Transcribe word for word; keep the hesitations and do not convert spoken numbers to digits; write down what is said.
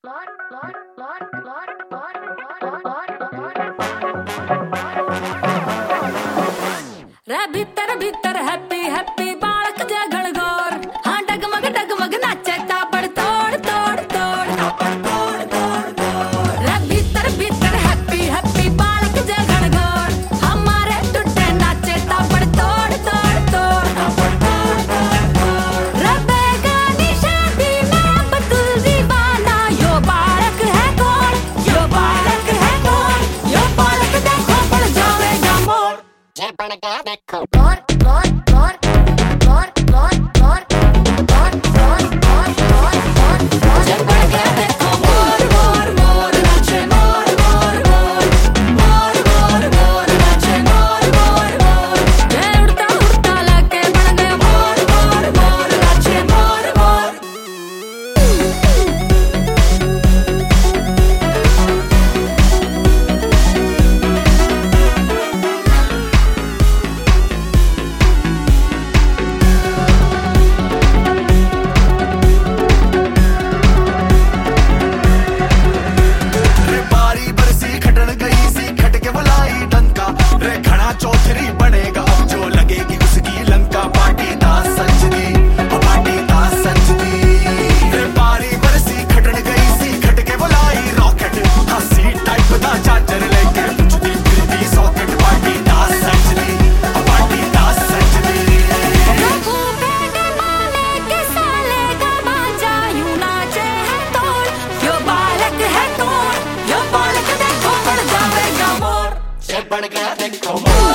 रे भीतर भीतर हैप्पी हैप्पी बालक जगल गोर हाँ डगमग डगमग नाचे ताबड़ तोड़ तोड़ तोड़ रे भीतर भीतर हैप्पी हैप्पी बालक जगल गोर हमारे टूटे नाचे ताबड़ तोड़ तोड़ तोड़ रे बेगानी शादी में बतुल दीवाना यो बालक है कौन यो बालक है कौन यो बालक देखो पड़ जाएगा मोर ये बन गया देखो मोर मोर मोर मोर मोर मोर मोर मोर मोर मोर मोर ये बन गया देखो मोर मोर मोर नाचे मोर मोर मोर मोर मोर मोर नाचे मोर मोर मोर ये उड़ता उड़ता लगे बन गया मोर मोर मोर नाचे मोर मोर चौधरी बनेगा अब जो लगेगी उसकी लंका पार्टी दास सजदी पार्टी दास सजदी रे बारी बरसी खटन गई सी खटके बुलाई रॉकेट हंसी टाइप दा चार्जर लेके पुछदी फिरदी सॉकेट पार्टी दास सजदी पार्टी दास सजदी रघु बेटे माने के साले का बाजा यूं नाचे है तोड़ यो बालक है कौन यो बालक देखो पड़ जाएगा मोर ये बन गया देखो मोर